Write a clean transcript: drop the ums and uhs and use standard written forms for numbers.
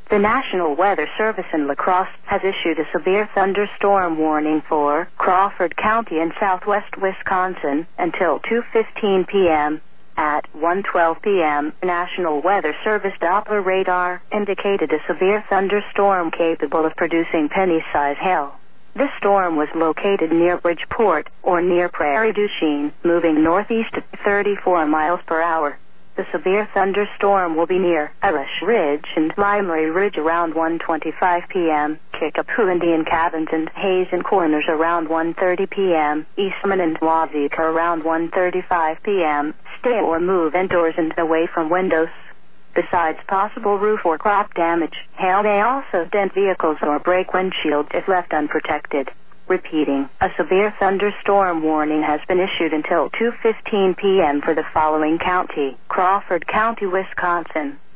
The National Weather Service in La Crosse has issued a severe thunderstorm warning for Crawford County in southwest Wisconsin until 2:15 p.m. At 1:12 p.m., National Weather Service Doppler radar indicated a severe thunderstorm capable of producing penny-size hail. This storm was located near Bridgeport, or near Prairie du Chien, moving northeast at 34 miles per hour. The severe thunderstorm will be near Elish Ridge and Limery Ridge around 1:25 p.m., Kickapoo Indian Cabins and Hazen Corners around 1:30 p.m., Eastman and Wazeeka around 1:35 p.m. Stay or move indoors and away from windows. Besides possible roof or crop damage, hail may also dent vehicles or break windshields if left unprotected. Repeating, a severe thunderstorm warning has been issued until 2:15 p.m. for the following county: Crawford County, Wisconsin.